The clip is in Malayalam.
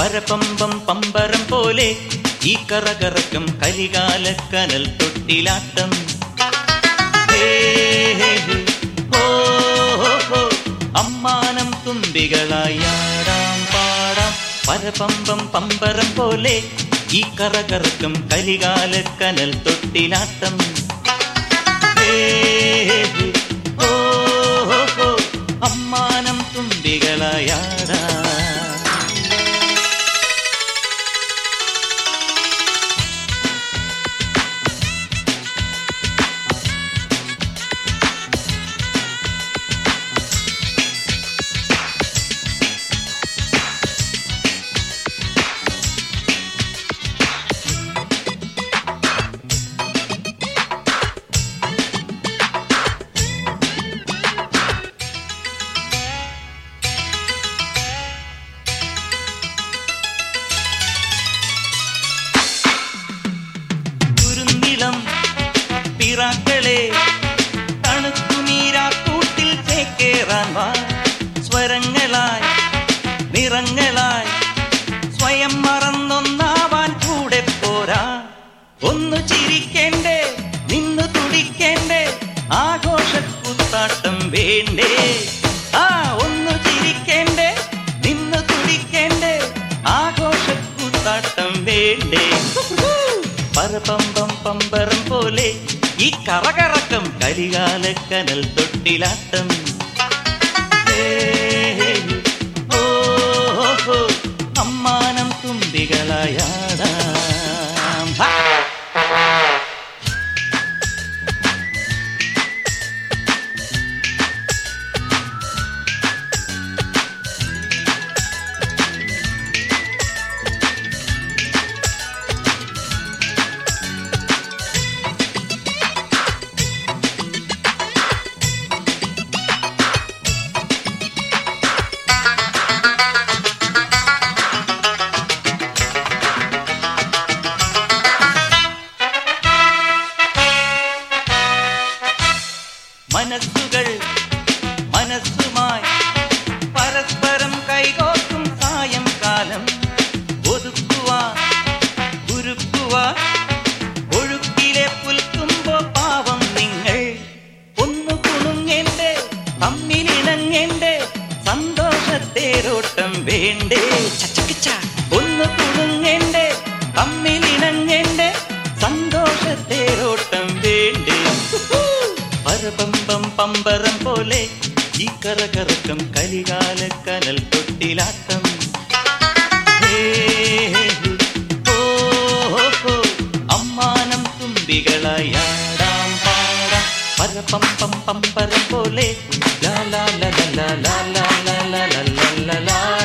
പരപമ്പം പമ്പരം പോലെ ഈ കറകറക്കം കലികാലക്കനൽ തൊട്ടിലാട്ടം. അമ്മാനം തുമ്പികളായി ആടാം പാടാം. പരപമ്പം പമ്പരം പോലെ ഈ കറകറക്കം കലികാലക്കനൽ തൊട്ടിലാട്ടം. അമ്മാനം തുമ്പികളായി ആടാം. പിറാക്കളെ തണുത്തുനീരാക്കൂട്ടിൽ ചേക്കേറാൻ വാ. സ്വരങ്ങളായി നിറങ്ങളായി സ്വയം മറന്നൊന്നാവാൻ കൂടെ പോരാ. ഒന്നു ചിരിക്കേണ്ടേ നിന്നു തുടിക്കേണ്ടേ ആഘോഷക്കൂത്താട്ടം വേണ്ടേ. ഒന്നു ചിരിക്കേണ്ടേ നിന്നു തുടിക്കേണ്ടേ ആഘോഷക്കൂത്താട്ടം വേണ്ടേ. പരപമ്പം പമ്പരം പോലെ ഈ കറകറക്കം കലികാലക്കനൽ തൊട്ടിലാട്ടം. അമ്മാനം തുമ്പികളായാടാം. മനസ്സുകൾ മനസ്സുമായി പരസ്പരം കൈകോർക്കും സായംകാലം. ഒതുക്കുവാൻ ഉരുക്കുവാൻ ഒഴുക്കിലെ പുൽക്കുമ്പോ പാവം നിങ്ങൾ. ഒന്നു കുണുങ്ങേണ്ടേ തമ്മിലിണങ്ങേണ്ടേ സന്തോഷത്തേരോട്ടം വേണ്ടേ. ഒന്ന് കുണുങ്ങേണ്ടേ തമ്മിലിണങ്ങേണ്ടേ സന്തോഷത്തേരോട്ടം വേണ്ടേ. പരപമ്പം പമ്പരം പോലെ ഈ കറകറക്കം കലികാലക്കനൽ തൊട്ടിലാട്ടം. അമ്മാനം തുമ്പികളായി ആടാം പാടാം. പരപമ്പം പമ്പരം പോലെ ലാ ലാ ലാ ലാ ലാ ലാ ലാ ലാ ലാ ലാ ലാ.